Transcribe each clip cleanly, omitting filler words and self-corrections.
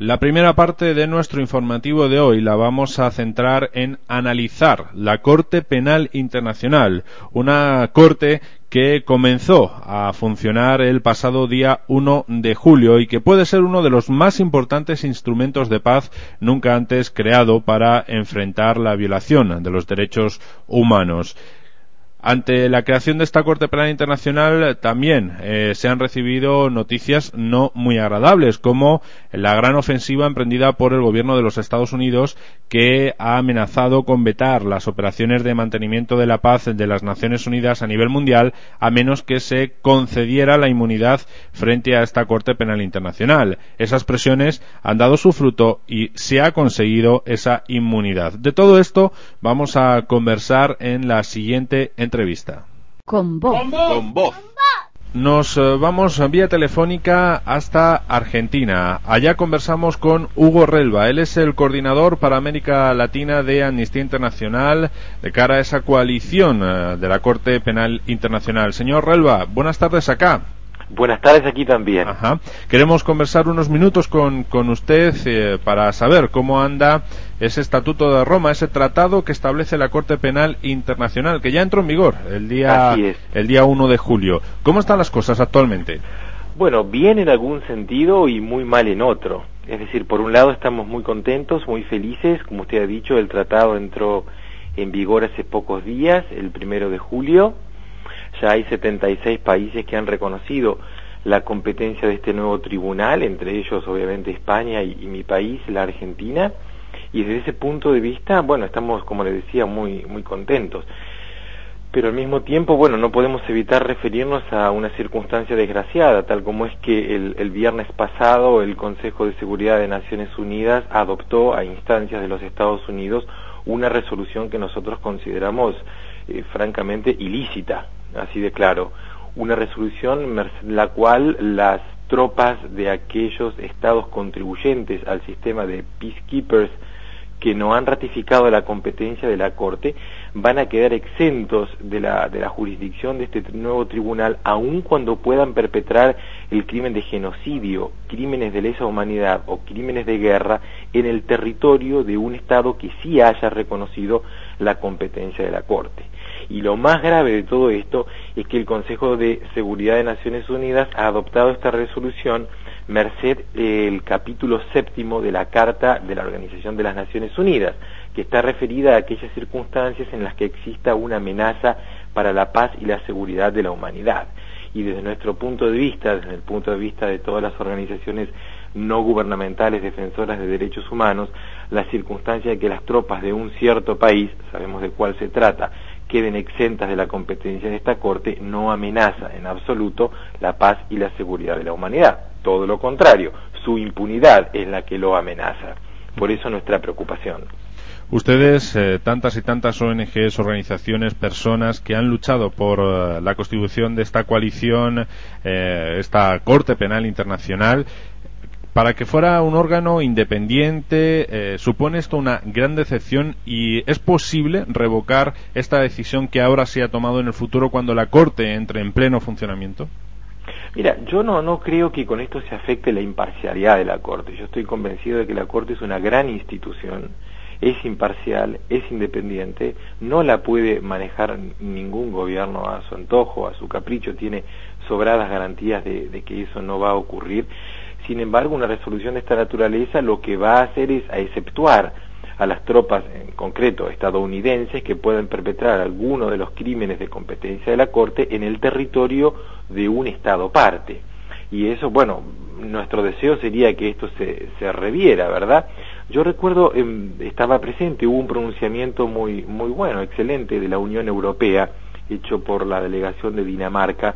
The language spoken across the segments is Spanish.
La primera parte de nuestro informativo de hoy la vamos a centrar en analizar la Corte Penal Internacional, una corte que comenzó a funcionar el pasado día 1 de julio y que puede ser uno de los más importantes instrumentos de paz nunca antes creado para enfrentar la violación de los derechos humanos. Ante la creación de esta Corte Penal Internacional también se han recibido noticias no muy agradables, como la gran ofensiva emprendida por el gobierno de los Estados Unidos, que ha amenazado con vetar las operaciones de mantenimiento de la paz de las Naciones Unidas a nivel mundial, a menos que se concediera la inmunidad frente a esta Corte Penal Internacional. Esas presiones han dado su fruto y se ha conseguido esa inmunidad. De todo esto vamos a conversar en la siguiente entrevista. Con voz. Nos vamos vía telefónica hasta Argentina. Allá conversamos con Hugo Relva. Él es el coordinador para América Latina de Amnistía Internacional de cara a esa coalición de la Corte Penal Internacional. Señor Relva, buenas tardes acá. Buenas tardes aquí también. Ajá. Queremos conversar unos minutos con usted para saber cómo anda ese Estatuto de Roma, ese tratado que establece la Corte Penal Internacional, que ya entró en vigor el día 1 de julio. ¿Cómo están las cosas actualmente? Bueno, bien en algún sentido y muy mal en otro. Es decir, por un lado estamos muy contentos, muy felices. Como usted ha dicho, el tratado entró en vigor hace pocos días, el 1 de julio. Ya hay 76 países que han reconocido la competencia de este nuevo tribunal, entre ellos obviamente España y mi país, la Argentina, y desde ese punto de vista, bueno, estamos, como le decía, muy contentos. Pero al mismo tiempo, bueno, no podemos evitar referirnos a una circunstancia desgraciada, tal como es que el viernes pasado el Consejo de Seguridad de Naciones Unidas adoptó a instancias de los Estados Unidos una resolución que nosotros consideramos francamente ilícita, así de claro, una resolución la cual las tropas de aquellos estados contribuyentes al sistema de peacekeepers que no han ratificado la competencia de la Corte van a quedar exentos de la jurisdicción de este nuevo tribunal, aun cuando puedan perpetrar el crimen de genocidio, crímenes de lesa humanidad o crímenes de guerra en el territorio de un estado que sí haya reconocido la competencia de la Corte. Y lo más grave de todo esto es que el Consejo de Seguridad de Naciones Unidas ha adoptado esta resolución merced el capítulo 7 de la Carta de la Organización de las Naciones Unidas, que está referida a aquellas circunstancias en las que exista una amenaza para la paz y la seguridad de la humanidad. Y desde nuestro punto de vista, desde el punto de vista de todas las organizaciones no gubernamentales defensoras de derechos humanos, la circunstancia de que las tropas de un cierto país, sabemos de cuál se trata, queden exentas de la competencia de esta Corte no amenaza en absoluto la paz y la seguridad de la humanidad. Todo lo contrario, su impunidad es la que lo amenaza. Por eso nuestra preocupación. Ustedes, tantas y tantas ONGs, organizaciones, personas que han luchado por la constitución de esta coalición, esta Corte Penal Internacional, para que fuera un órgano independiente, supone esto una gran decepción, y ¿es posible revocar esta decisión que ahora se ha tomado en el futuro cuando la Corte entre en pleno funcionamiento? Mira, yo no creo que con esto se afecte la imparcialidad de la Corte. Yo estoy convencido de que la Corte es una gran institución, es imparcial, es independiente, no la puede manejar ningún gobierno a su antojo, a su capricho, tiene sobradas garantías de que eso no va a ocurrir. Sin embargo, una resolución de esta naturaleza lo que va a hacer es a exceptuar a las tropas, en concreto estadounidenses, que puedan perpetrar alguno de los crímenes de competencia de la Corte en el territorio de un Estado parte. Y eso, bueno, nuestro deseo sería que esto se reviera, ¿verdad? Yo recuerdo, estaba presente, hubo un pronunciamiento muy bueno, excelente, de la Unión Europea, hecho por la delegación de Dinamarca,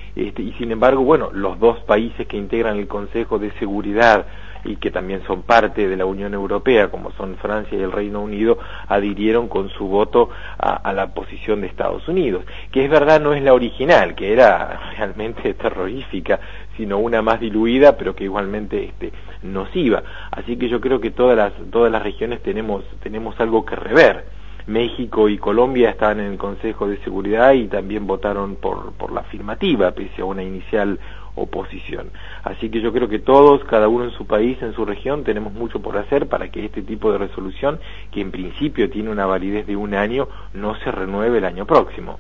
y sin embargo, bueno, los dos países que integran el Consejo de Seguridad y que también son parte de la Unión Europea, como son Francia y el Reino Unido, adhirieron con su voto a la posición de Estados Unidos, que es verdad no es la original, que era realmente terrorífica, sino una más diluida, pero que igualmente nociva. Así que yo creo que todas las regiones tenemos algo que rever. México y Colombia estaban en el Consejo de Seguridad y también votaron por la afirmativa, pese a una inicial oposición. Así que yo creo que todos, cada uno en su país, en su región, tenemos mucho por hacer para que este tipo de resolución, que en principio tiene una validez de 1 año, no se renueve el año próximo.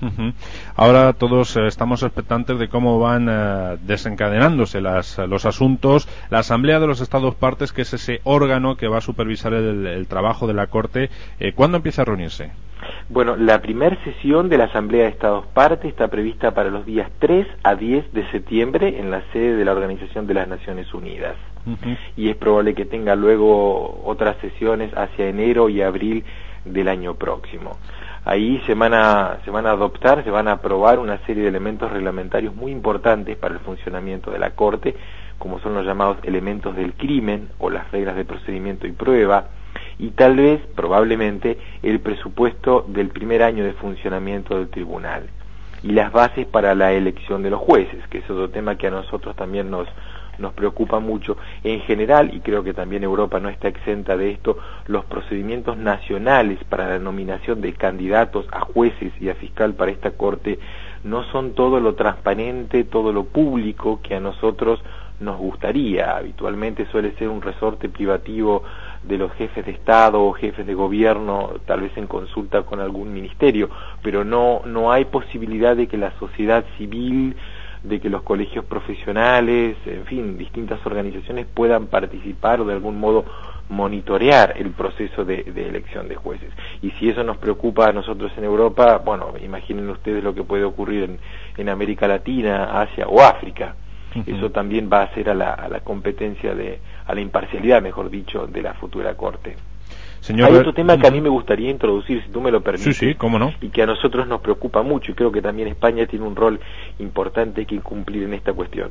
Ahora todos estamos expectantes de cómo van desencadenándose los asuntos. La Asamblea de los Estados Partes, que es ese órgano que va a supervisar el trabajo de la Corte, ¿cuándo empieza a reunirse? Bueno, la primera sesión de la Asamblea de Estados Partes está prevista para los días 3 a 10 de septiembre en la sede de la Organización de las Naciones Unidas. Y es probable que tenga luego otras sesiones hacia enero y abril del año próximo. Ahí se van a adoptar, se van a aprobar una serie de elementos reglamentarios muy importantes para el funcionamiento de la Corte, como son los llamados elementos del crimen o las reglas de procedimiento y prueba, y tal vez, probablemente, el presupuesto del primer año de funcionamiento del tribunal y las bases para la elección de los jueces, que es otro tema que a nosotros también nos preocupa mucho. En general, y creo que también Europa no está exenta de esto, los procedimientos nacionales para la nominación de candidatos a jueces y a fiscal para esta Corte no son todo lo transparente, todo lo público que a nosotros nos gustaría. Habitualmente suele ser un resorte privativo de los jefes de Estado o jefes de gobierno, tal vez en consulta con algún ministerio, pero no hay posibilidad de que la sociedad civil, de que los colegios profesionales, en fin, distintas organizaciones puedan participar o de algún modo monitorear el proceso de elección de jueces. Y si eso nos preocupa a nosotros en Europa, bueno, imaginen ustedes lo que puede ocurrir en América Latina, Asia o África. Eso también va a ser a la competencia a la imparcialidad, mejor dicho, de la futura Corte. Hay otro tema que a mí me gustaría introducir, si tú me lo permites, sí, cómo no, y que a nosotros nos preocupa mucho, y creo que también España tiene un rol importante que cumplir en esta cuestión.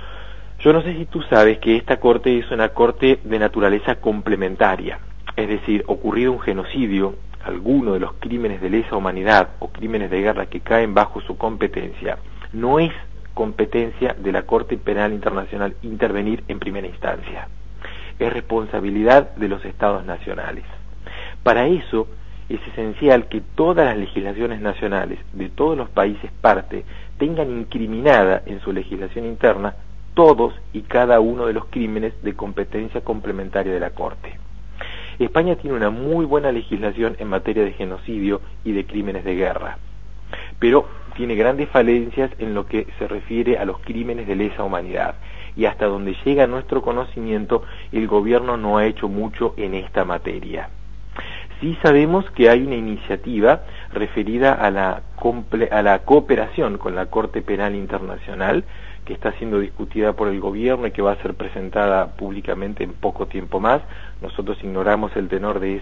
Yo no sé si tú sabes que esta Corte es una Corte de naturaleza complementaria, es decir, ocurrido un genocidio, alguno de los crímenes de lesa humanidad o crímenes de guerra que caen bajo su competencia, no es competencia de la Corte Penal Internacional intervenir en primera instancia. Es responsabilidad de los Estados nacionales. Para eso es esencial que todas las legislaciones nacionales de todos los países parte tengan incriminada en su legislación interna todos y cada uno de los crímenes de competencia complementaria de la Corte. España tiene una muy buena legislación en materia de genocidio y de crímenes de guerra, pero tiene grandes falencias en lo que se refiere a los crímenes de lesa humanidad, y hasta donde llega nuestro conocimiento, el gobierno no ha hecho mucho en esta materia. Sí sabemos que hay una iniciativa referida a la cooperación con la Corte Penal Internacional, que está siendo discutida por el gobierno y que va a ser presentada públicamente en poco tiempo más. Nosotros ignoramos el tenor de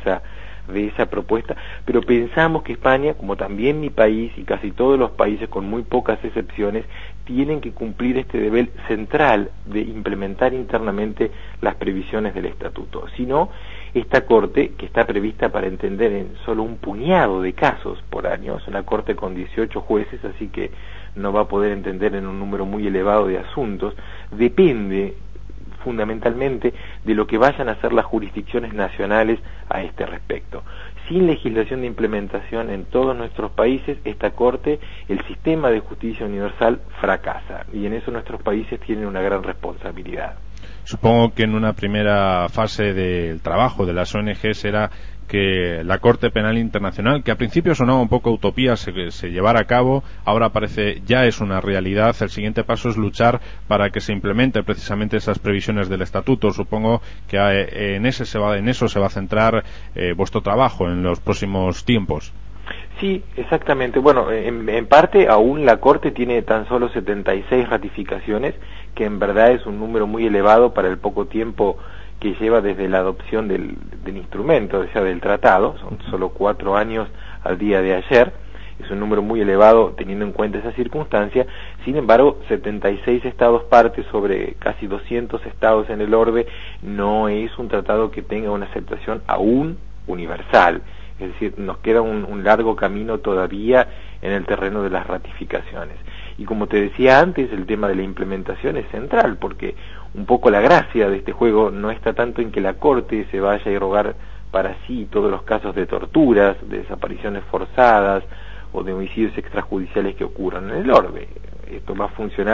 esa propuesta, pero pensamos que España, como también mi país y casi todos los países con muy pocas excepciones, tienen que cumplir este deber central de implementar internamente las previsiones del estatuto. Si no, esta Corte, que está prevista para entender en solo un puñado de casos por año, es una Corte con 18 jueces, así que no va a poder entender en un número muy elevado de asuntos, depende fundamentalmente de lo que vayan a hacer las jurisdicciones nacionales a este respecto. Sin legislación de implementación en todos nuestros países, esta Corte, el sistema de justicia universal fracasa, y en eso nuestros países tienen una gran responsabilidad. Supongo que en una primera fase del trabajo de las ONG será que la Corte Penal Internacional, que al principio sonaba un poco utopía, se llevara a cabo, ahora parece ya es una realidad. El siguiente paso es luchar para que se implemente precisamente esas previsiones del estatuto. Supongo que en eso se va a centrar vuestro trabajo en los próximos tiempos. Sí, exactamente. Bueno, en parte aún la Corte tiene tan solo 76 ratificaciones, que en verdad es un número muy elevado para el poco tiempo que lleva desde la adopción del instrumento, o sea, del tratado. Son solo 4 años al día de ayer. Es un número muy elevado teniendo en cuenta esa circunstancia. Sin embargo, 76 estados partes sobre casi 200 estados en el orbe no es un tratado que tenga una aceptación aún universal. Es decir, nos queda un largo camino todavía en el terreno de las ratificaciones. Y como te decía antes, el tema de la implementación es central, porque un poco la gracia de este juego no está tanto en que la Corte se vaya a irrogar para sí todos los casos de torturas, de desapariciones forzadas o de homicidios extrajudiciales que ocurran en el orbe. Esto va a funcionar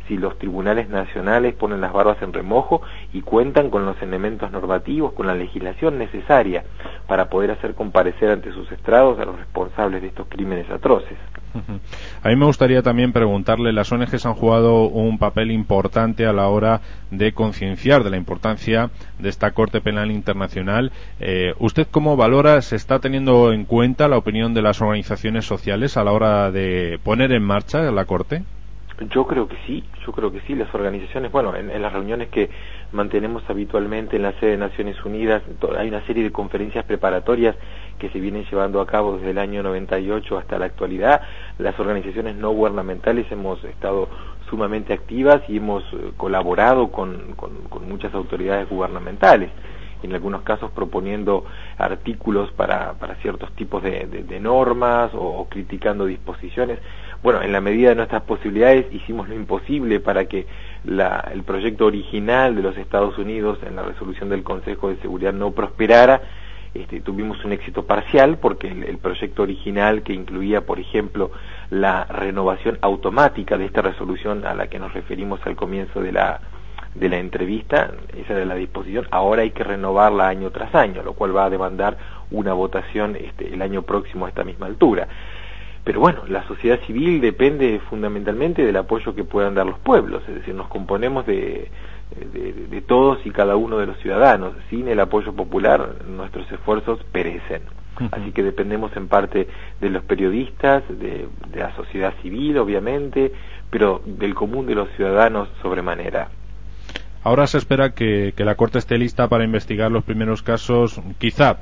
si los tribunales nacionales ponen las barbas en remojo y cuentan con los elementos normativos, con la legislación necesaria para poder hacer comparecer ante sus estrados a los responsables de estos crímenes atroces. A mí me gustaría también preguntarle, las ONGs han jugado un papel importante a la hora de concienciar de la importancia de esta Corte Penal Internacional. ¿Usted cómo valora, se está teniendo en cuenta la opinión de las organizaciones sociales a la hora de poner en marcha la Corte? Yo creo que sí, las organizaciones, bueno, en las reuniones que mantenemos habitualmente en la sede de Naciones Unidas, hay una serie de conferencias preparatorias que se vienen llevando a cabo desde el año 98 hasta la actualidad. Las organizaciones no gubernamentales hemos estado sumamente activas y hemos colaborado con muchas autoridades gubernamentales, en algunos casos proponiendo artículos para ciertos tipos de normas o criticando disposiciones. Bueno, en la medida de nuestras posibilidades hicimos lo imposible para que el proyecto original de los Estados Unidos en la resolución del Consejo de Seguridad no prosperara. Tuvimos un éxito parcial porque el proyecto original, que incluía, por ejemplo, la renovación automática de esta resolución a la que nos referimos al comienzo de la entrevista, esa era la disposición, ahora hay que renovarla año tras año, lo cual va a demandar una votación el año próximo a esta misma altura. Pero bueno, la sociedad civil depende fundamentalmente del apoyo que puedan dar los pueblos, es decir, nos componemos de todos y cada uno de los ciudadanos. Sin el apoyo popular nuestros esfuerzos perecen. Así que dependemos en parte de los periodistas, de la sociedad civil obviamente, pero del común de los ciudadanos sobremanera. Ahora se espera que la Corte esté lista para investigar los primeros casos, quizá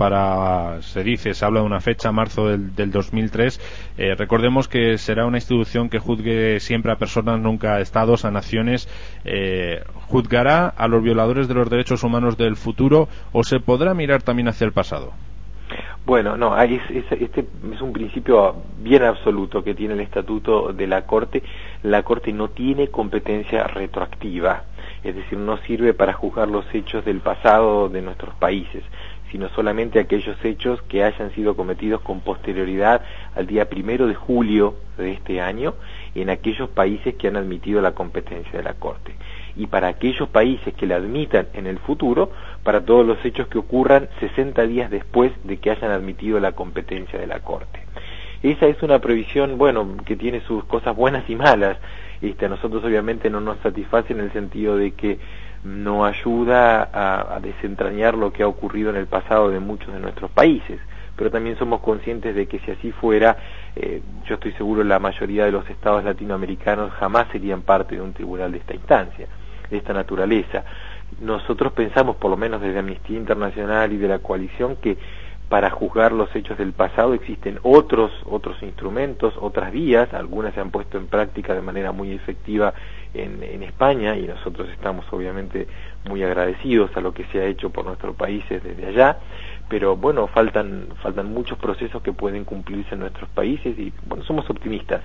se habla de una fecha, marzo del 2003. Recordemos que será una institución que juzgue siempre a personas, nunca a estados, a naciones. ¿Juzgará a los violadores de los derechos humanos del futuro o se podrá mirar también hacia el pasado? Bueno, no, este es un principio bien absoluto que tiene el estatuto de la Corte. La Corte no tiene competencia retroactiva, es decir, no sirve para juzgar los hechos del pasado de nuestros países, sino solamente aquellos hechos que hayan sido cometidos con posterioridad al día 1 de julio de este año en aquellos países que han admitido la competencia de la Corte. Y para aquellos países que la admitan en el futuro, para todos los hechos que ocurran 60 días después de que hayan admitido la competencia de la Corte. Esa es una previsión, bueno, que tiene sus cosas buenas y malas. A nosotros obviamente no nos satisface en el sentido de que no ayuda a desentrañar lo que ha ocurrido en el pasado de muchos de nuestros países, pero también somos conscientes de que si así fuera, yo estoy seguro la mayoría de los estados latinoamericanos jamás serían parte de un tribunal de esta instancia, de esta naturaleza. Nosotros pensamos, por lo menos desde Amnistía Internacional y de la coalición, que para juzgar los hechos del pasado existen otros instrumentos, otras vías. Algunas se han puesto en práctica de manera muy efectiva en España y nosotros estamos obviamente muy agradecidos a lo que se ha hecho por nuestros países desde allá, pero bueno, faltan muchos procesos que pueden cumplirse en nuestros países y bueno, somos optimistas.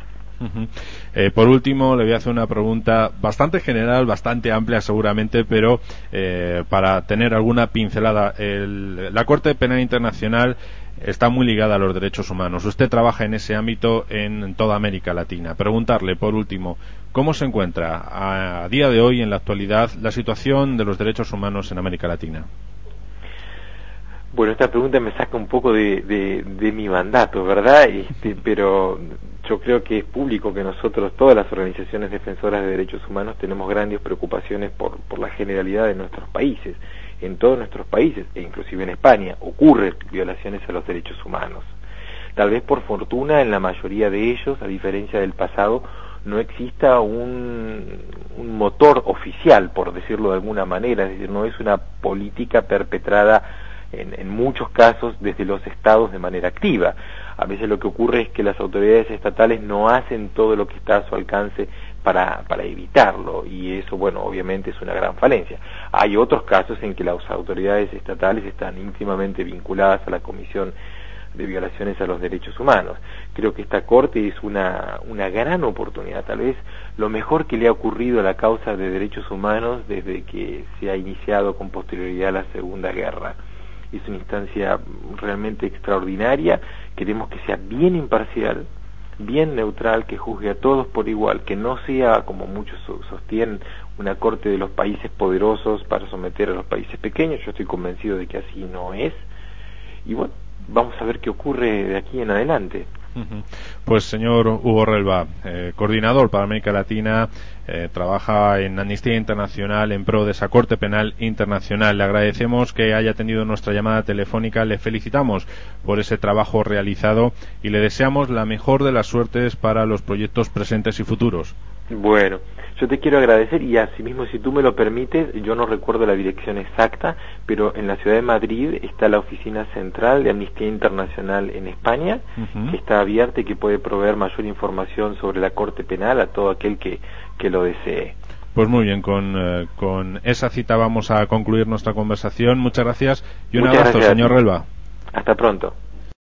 Por último, le voy a hacer una pregunta bastante general, bastante amplia seguramente, pero para tener alguna pincelada. La Corte Penal Internacional está muy ligada a los derechos humanos. Usted trabaja en ese ámbito en toda América Latina. Preguntarle, por último, ¿cómo se encuentra a día de hoy, en la actualidad, la situación de los derechos humanos en América Latina? Bueno, esta pregunta me saca un poco de mi mandato, ¿verdad? Pero yo creo que es público que nosotros, todas las organizaciones defensoras de derechos humanos, tenemos grandes preocupaciones por la generalidad de nuestros países. En todos nuestros países, e inclusive en España, ocurren violaciones a los derechos humanos. Tal vez por fortuna, en la mayoría de ellos, a diferencia del pasado, no exista un motor oficial, por decirlo de alguna manera, es decir, no es una política perpetrada en muchos casos desde los estados de manera activa. A veces lo que ocurre es que las autoridades estatales no hacen todo lo que está a su alcance para evitarlo, y eso, bueno, obviamente es una gran falencia. Hay otros casos en que las autoridades estatales están íntimamente vinculadas a la Comisión de Violaciones a los Derechos Humanos. Creo que esta Corte es una gran oportunidad, tal vez lo mejor que le ha ocurrido a la causa de derechos humanos desde que se ha iniciado con posterioridad la Segunda Guerra. Es una instancia realmente extraordinaria. Queremos que sea bien imparcial, bien neutral, que juzgue a todos por igual, que no sea, como muchos sostienen, una corte de los países poderosos para someter a los países pequeños. Yo estoy convencido de que así no es. Y bueno, vamos a ver qué ocurre de aquí en adelante. Pues señor Hugo Relva, coordinador para América Latina, trabaja en Amnistía Internacional en pro de esa Corte Penal Internacional. Le agradecemos que haya atendido nuestra llamada telefónica, le felicitamos por ese trabajo realizado y le deseamos la mejor de las suertes para los proyectos presentes y futuros. Bueno, yo te quiero agradecer y asimismo, si tú me lo permites, yo no recuerdo la dirección exacta, pero en la ciudad de Madrid está la oficina central de Amnistía Internacional en España, que está abierta y que puede proveer mayor información sobre la Corte Penal a todo aquel que lo desee. Pues muy bien, con esa cita vamos a concluir nuestra conversación. Muchas gracias y un abrazo, señor Relva. Hasta pronto.